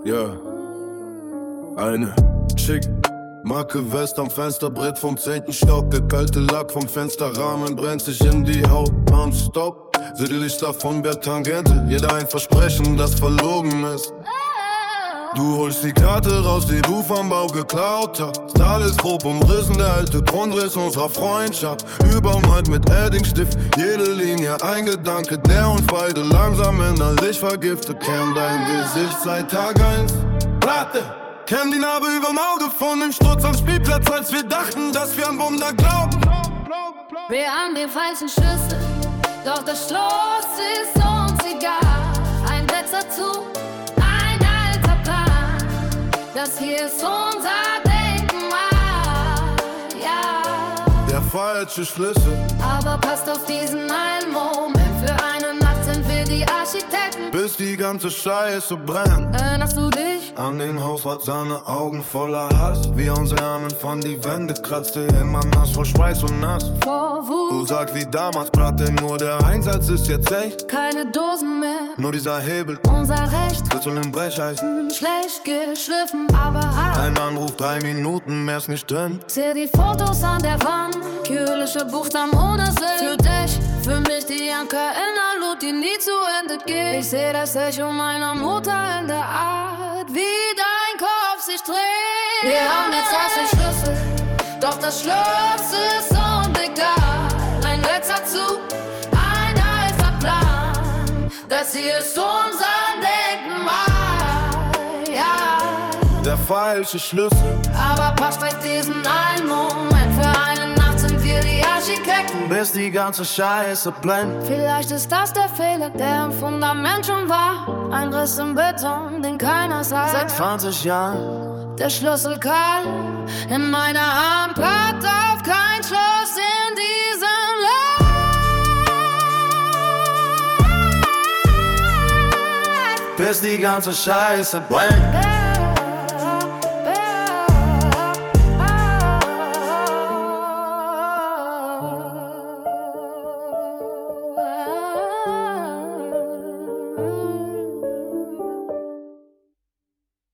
Ja, eine Chick, Marke West am Fensterbrett vom 10. Stock. Der kalte Lack vom Fensterrahmen brennt sich in die Haut nonstop. Seh die Lichter von der Tangente, jeder ein Versprechen, das verlogen ist. Du holst die Karte raus, die du vom Bau geklaut hast. Alles grob umrissen, der alte Grundriss unserer Freundschaft. Übermalt mit Eddingstift, jede Linie ein Gedanke, der uns beide langsam innerlich vergiftet. Kenn dein Gesicht seit Tag 1. Platte! Kenn die Narbe überm Auge von dem Sturz am Spielplatz, als wir dachten, dass wir an Wunder glauben. Wir haben den falschen Schlüssel, doch das Schloss ist uns egal. Ein letzter Zug, ein alter Plan. Das hier ist unser Denkmal, ja. Der falsche Schlüssel. Aber passt auf diesen einen Moment. Für eine Nacht sind wir die Architekten. Bis die ganze Scheiße brennt. Erinnerst du dich? An den Hauswart, seine Augen voller Hass. Wie unsere Armen von die Wände kratzte, immer nass vor Schweiß und Nass. Vor Du Wut, sagst wie damals, Platte, nur der Einsatz ist jetzt echt. keine Dosen mehr. Nur dieser Hebel, Unser Recht, Schlüssel im Brecheisen. schlecht geschliffen, aber hart. Ein Anruf, 3 Minuten, mehr ist nicht drin. Seh die Fotos an der Wand, kyrillische Buchstaben ohne Sinn. Für dich, für mich die Anker in der Lut, die nie zu Ende geht. Ich seh das Echo meiner Mutter in der Art, wie dein Kopf sich dreht. Wir haben jetzt 20 Schlüssel, doch das Schloss ist uns egal. Ein letzter Zug, ein alter Plan. Das hier ist unser Denkmal, ja. Der falsche Schlüssel. Aber passt bei diesen einen Moment. Für eine Nacht sind wir die Architekten. Bis die ganze Scheiße blendet. Vielleicht ist das der Fehler, der im Fundament schon war. Ein Riss im Beton, den keiner sah. Seit 20 Jahren. Der Schlüssel kalt in meiner Hand, passt auf kein Schloss in diesem Land. Bis die ganze Scheiße brennt.